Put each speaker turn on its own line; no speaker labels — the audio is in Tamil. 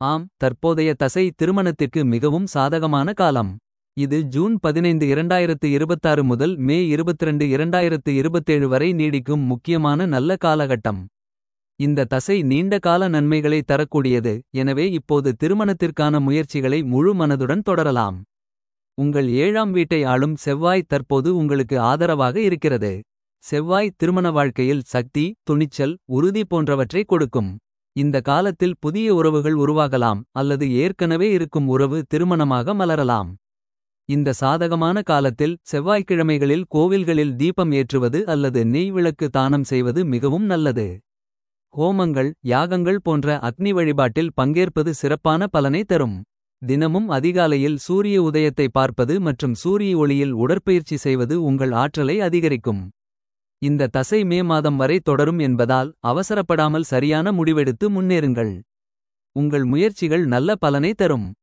ஆம், தற்போதைய தசை திருமணத்திற்கு மிகவும் சாதகமான காலம். இது ஜூன் 15 2026 முதல் மே 22 2027 வரை நீடிக்கும் முக்கியமான நல்ல காலகட்டம். இந்த தசை நீண்ட கால நன்மைகளை தரக்கூடியது. எனவே இப்போது திருமணத்திற்கான முயற்சிகளை முழு மனதுடன் தொடரலாம். உங்கள் 7ஆம் வீட்டை ஆளும் செவ்வாய் தற்போது உங்களுக்கு ஆதரவாக இருக்கிறது. செவ்வாய் திருமண வாழ்க்கையில் சக்தி, துணிச்சல், உறுதி போன்றவற்றை கொடுக்கும். இந்த காலத்தில் புதிய உறவுகள் உருவாகலாம் அல்லது ஏற்கனவே இருக்கும் உறவு திருமணமாக மலரலாம். இந்த சாதகமான காலத்தில் செவ்வாய்க்கிழமைகளில் கோவில்களில் தீபம் ஏற்றுவது அல்லது நெய் விளக்கு தானம் செய்வது மிகவும் நல்லது. ஹோமங்கள், யாகங்கள் போன்ற அக்னி வழிபாட்டில் பங்கேற்பது சிறப்பான பலனை தரும். தினமும் அதிகாலையில் சூரிய உதயத்தை பார்ப்பது மற்றும் சூரிய ஒளியில் உடற்பயிற்சி செய்வது உங்கள் ஆற்றலை அதிகரிக்கும். இந்த தசை மே மாதம் வரை தொடரும் என்பதால் அவசரப்படாமல் சரியான முடிவெடுத்து முன்னேறுங்கள். உங்கள் முயற்சிகள் நல்ல பலனை தரும்.